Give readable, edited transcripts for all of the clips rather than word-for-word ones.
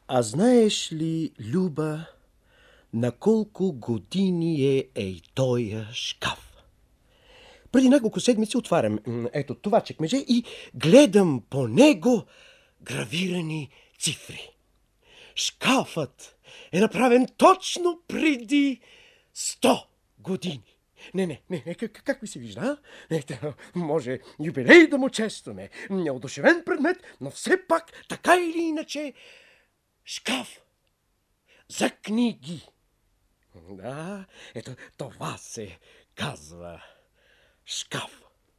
А знаеш ли, Люба, на колко години е ей тоя шкаф? Преди няколко седмици отварям ето това чекмедже и гледам по него гравирани цифри. Шкафът е направен точно преди 100 години. Не, как ви се вижда, а? Може юбилей да му честваме. Неодушевен предмет, но все пак, така или иначе, шкаф за книги. Да, ето това се казва шкаф.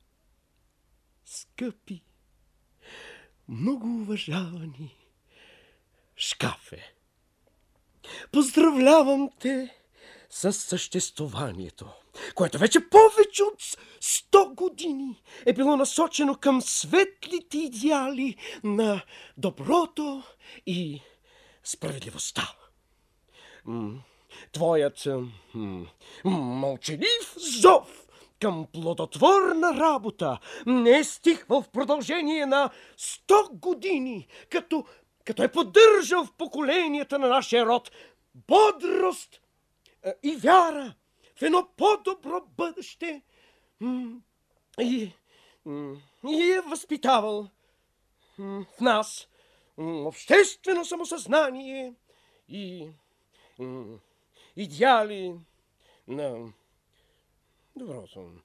Скъпи, много уважавани шкафе, поздравлявам те със съществуванието, което вече повече от 100 години е било насочено към светлите идеали на доброто и справедливостта. Твоят мълчалив зов към плодотворна работа не е стихвал в продължение на 100 години, като е поддържал в поколенията на нашия род бодрост и вяра в едно по-добро бъдеще и е възпитавал в нас обществено самосъзнание и идеали на доброто.